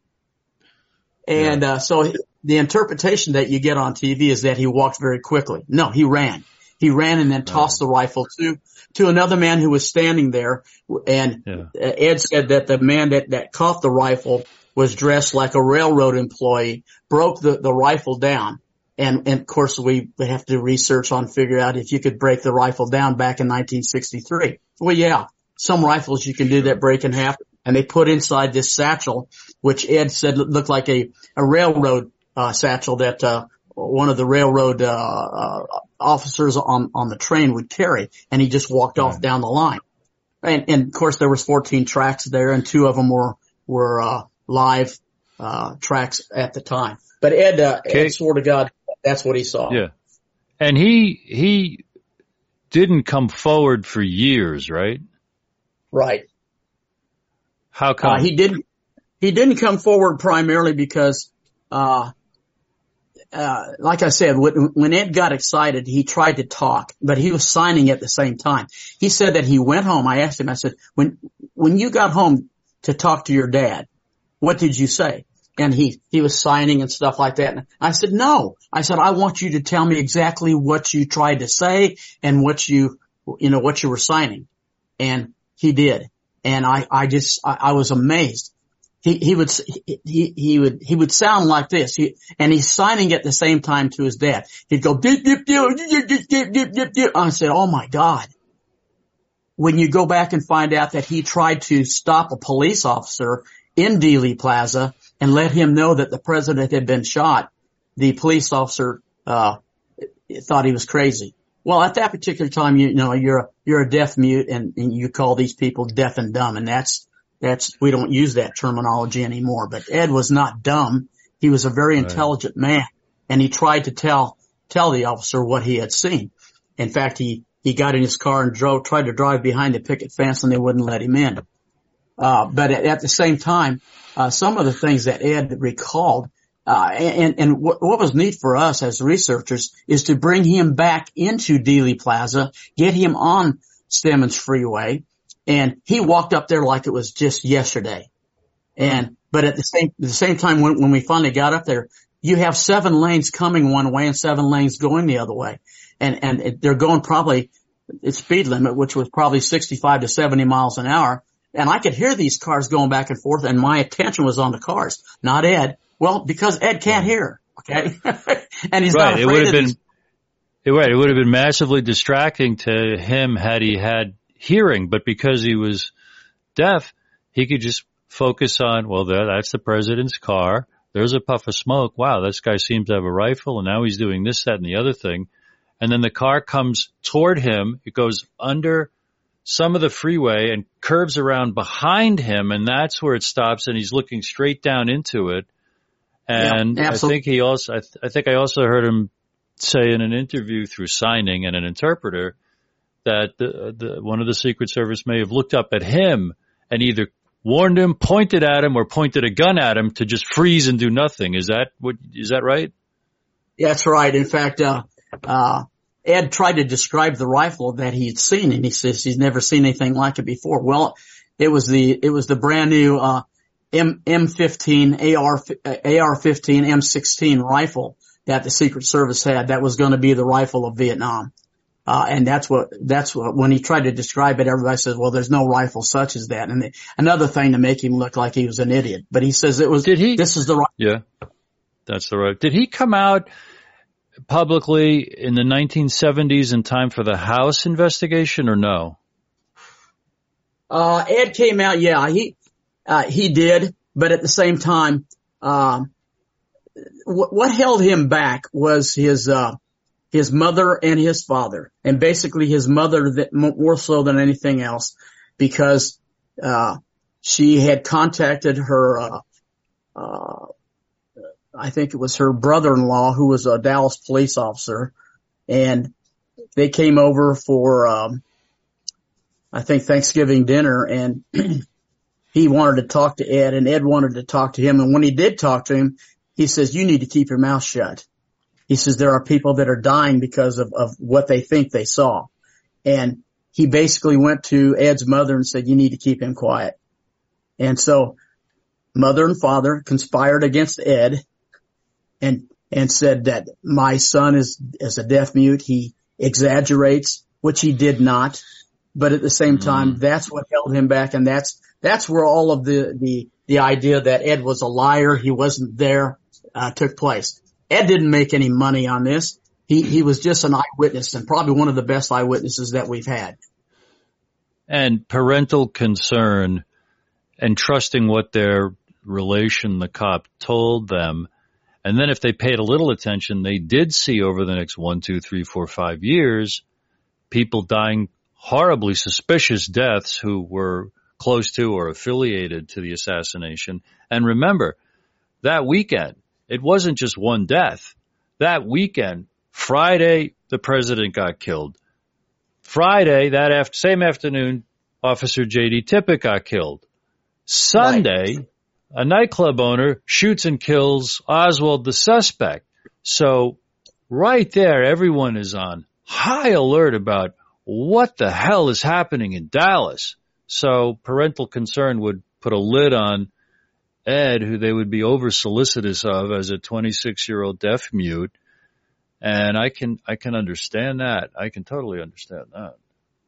And, yeah. uh, so the interpretation that you get on T V is that he walked very quickly. No, he ran. He ran and then tossed the rifle to, to another man who was standing there. And yeah. Ed said that the man that, that caught the rifle was dressed like a railroad employee, broke the, the rifle down. And, and of course we have to do research on figure out if you could break the rifle down back in nineteen sixty-three. Well, yeah, some rifles you can do that break in half, and they put inside this satchel, which Ed said looked like a, a railroad, uh, satchel that, uh, one of the railroad, uh, uh, officers on, on the train would carry. And he just walked off down the line. And, and of course there was fourteen tracks there, and two of them were, were, uh, live, uh, tracks at the time. But Ed, uh, Ed swore to God, that's what he saw. Yeah. And he, he didn't come forward for years, right? Right. How come? Uh, he didn't, he didn't come forward primarily because, uh, uh, like I said, when, when Ed got excited, he tried to talk, but he was signing at the same time. He said that he went home. I asked him, I said, when, when you got home to talk to your dad, what did you say? And he, he was signing and stuff like that. And I said, no. I said, I want you to tell me exactly what you tried to say and what you, you know, what you were signing. And he did. And I, I just, I, I was amazed. he, he would, he, he would, he would sound like this. He, and he's signing at the same time to his dad. He'd go, dip, dip, dip, dip, dip, dip, dip, dip, dip. I said, oh my God. When you go back and find out that he tried to stop a police officer in Dealey Plaza and let him know that the president had been shot, the police officer, uh, thought he was crazy. Well, at that particular time, you know, you're a, you're a deaf mute and, and you call these people deaf and dumb. And that's, that's, we don't use that terminology anymore. But Ed was not dumb. He was a very right. intelligent man, and he tried to tell, tell the officer what he had seen. In fact, he, he got in his car and drove, tried to drive behind the picket fence, and they wouldn't let him in. Uh, but at, at the same time, uh, some of the things that Ed recalled, Uh, and, and what, what was neat for us as researchers is to bring him back into Dealey Plaza, get him on Stemmons Freeway, and he walked up there like it was just yesterday. And, but at the same, the same time when, when we finally got up there, you have seven lanes coming one way and seven lanes going the other way. And, and it, they're going probably its speed limit, which was probably sixty-five to seventy miles an hour. And I could hear these cars going back and forth, and my attention was on the cars, not Ed. Well, because Ed can't hear, okay? And he's right. not afraid it would have of been, it, right. It would have been massively distracting to him had he had hearing, but because he was deaf, he could just focus on, well, there, that's the president's car. There's a puff of smoke. Wow, this guy seems to have a rifle, and now he's doing this, that, and the other thing. And then the car comes toward him. It goes under some of the freeway and curves around behind him, and that's where it stops, and he's looking straight down into it. And yeah, I think he also, I, th- I think I also heard him say in an interview through signing and an interpreter that the, the, one of the Secret Service may have looked up at him and either warned him, pointed at him, or pointed a gun at him to just freeze and do nothing. Is that what, is that right? Yeah, that's right. In fact, uh, uh, Ed tried to describe the rifle that he had seen, and he says he's never seen anything like it before. Well, it was the, it was the brand new, uh, M, M fifteen, A R, A R fifteen, M sixteen rifle that the Secret Service had. That was going to be the rifle of Vietnam. Uh, and that's what, that's what, when he tried to describe it, everybody says, well, there's no rifle such as that. And the, another thing to make him look like he was an idiot. But he says it was, Did he? this is the rifle. Yeah, that's the right. Did he come out publicly in the nineteen seventies in time for the House investigation or no? Uh, Ed came out, yeah, he, Uh, he did, but at the same time, um, what, what held him back was his, uh, his mother and his father, and basically his mother that more so than anything else, because, uh, she had contacted her, uh, uh, I think it was her brother-in-law who was a Dallas police officer, and they came over for, um, I think Thanksgiving dinner, and he wanted to talk to Ed, and Ed wanted to talk to him. And when he did talk to him, he says, you need to keep your mouth shut. He says, there are people that are dying because of, of what they think they saw. And he basically went to Ed's mother and said, you need to keep him quiet. And so mother and father conspired against Ed and, and said that my son is, is a deaf mute. He exaggerates, which he did not. But at the same time, mm. that's what held him back. And that's, That's where all of the, the, the idea that Ed was a liar, he wasn't there, uh, took place. Ed didn't make any money on this. He, he was just an eyewitness, and probably one of the best eyewitnesses that we've had. And parental concern and trusting what their relation, the cop, told them. And then if they paid a little attention, they did see over the next one, two, three, four, five years, people dying horribly suspicious deaths who were close to or affiliated to the assassination. And remember, that weekend, it wasn't just one death. That weekend, Friday, the president got killed. Friday, that after, same afternoon, Officer J D Tippit got killed. Sunday, right. A nightclub owner shoots and kills Oswald, the suspect. So right there, everyone is on high alert about what the hell is happening in Dallas. So parental concern would put a lid on Ed, who they would be over solicitous of as a twenty-six-year-old deaf mute. And I can, I can understand that. I can totally understand that.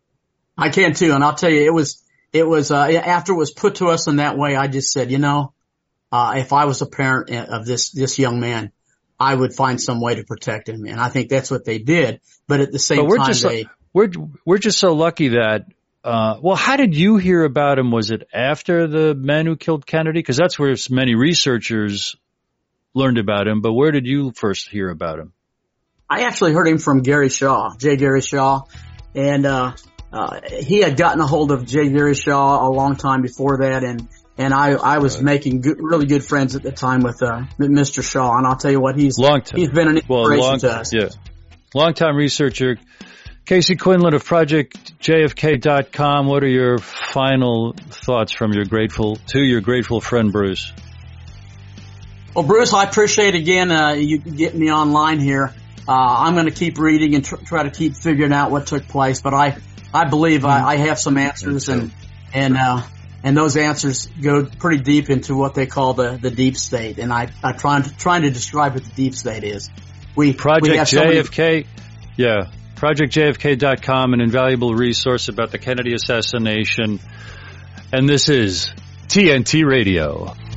I can too. And I'll tell you, it was, it was, uh, after it was put to us in that way, I just said, you know, uh, if I was a parent of this, this young man, I would find some way to protect him. And I think that's what they did. But at the same we're time, just, they, we're, we're just so lucky that, uh, well, how did you hear about him? Was it after the men who killed Kennedy? Cause that's where many researchers learned about him. But where did you first hear about him? I actually heard him from Gary Shaw, J. Gary Shaw. And, uh, uh, he had gotten a hold of J. Gary Shaw a long time before that. And, And I, I was right. making good, really good friends at the time with uh, Mister Shaw, and I'll tell you what, he's long time. he's been an inspiration well, long, to us. Yeah, long-time researcher. Casey Quinlan of Project J F K dot com. What are your final thoughts from your grateful to your grateful friend Bruce? Well, Bruce, I appreciate again uh, you getting me online here. Uh, I'm going to keep reading and tr- try to keep figuring out what took place, but I I believe mm-hmm. I, I have some answers, and and. Uh, And those answers go pretty deep into what they call the, the deep state. And I, I'm trying to, trying to describe what the deep state is. We, Project we have J F K, so many... yeah, Project J F K dot com, an invaluable resource about the Kennedy assassination. And this is T N T Radio.